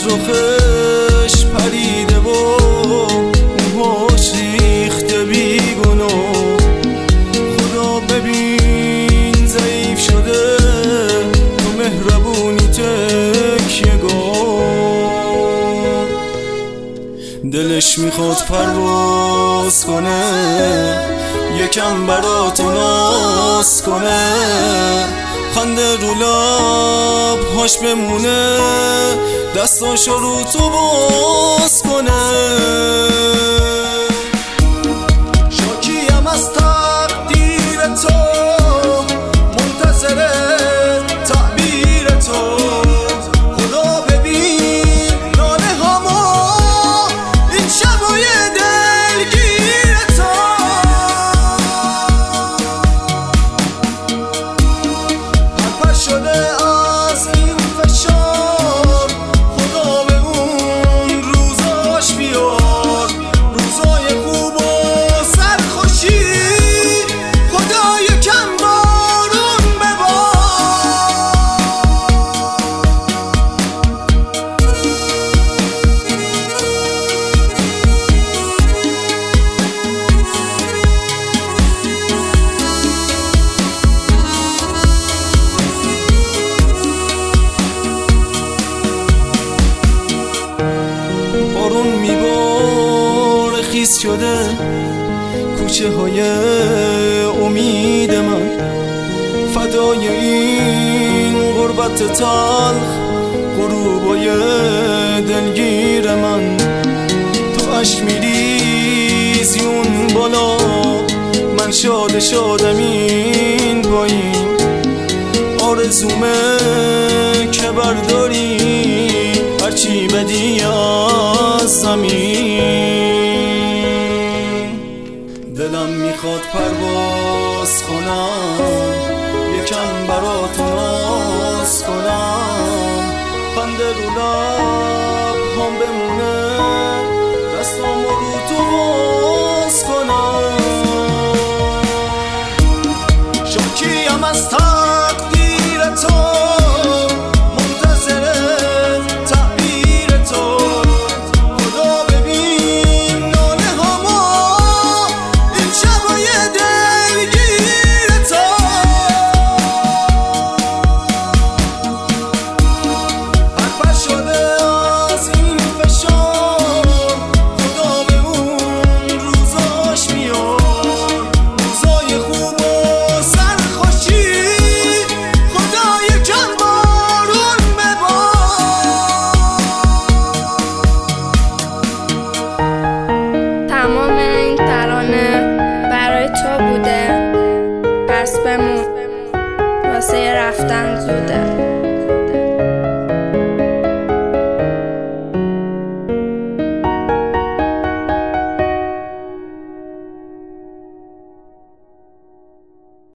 رخش پریده و موهاش ریخته بیگناه. خدا ببین ضعیف شده تو مهربونی تکیه‌گاه. دلش میخواد پرواز کنه یکم براتون ناز کنه، خنده رو لب‌هاش بمونه دستاشو رو تو باز کنه. شاکیم از تقدیر تو، منتظر تعبیر تو. خدا ببین ناله هامو این شبای دلگیر تو. پرپر شده از این فشار، خدا به اون روزاش بیار. روزای خوب و سرخوشی، خدا یکم بارون بارون میباره خیس شده کوچه های امید من، فدای این غربت تلخ غروبای دلگیر من. تو اشک میریزی اون بالا، من شاد شادم این پایین. آرزومه که برداری هرچی بدی از زمین. دلم میخواد پرواز کنم یکم براتون ناز کنم، خنده رو لب‌هام بمونه دستامو رو تو باز کنم. شاکیم از تقدیر تو، منتظر تعبیر تو. خدا ببین ناله هامو این شبای دلگیر تو. پرپر شده از این فشار، خدا به اون روزاش بیار. روزای خوب و سرخوشی، خدا یکم بارون تمام این ترانه برای تو بوده، پس بمون واسه رفتن زوده.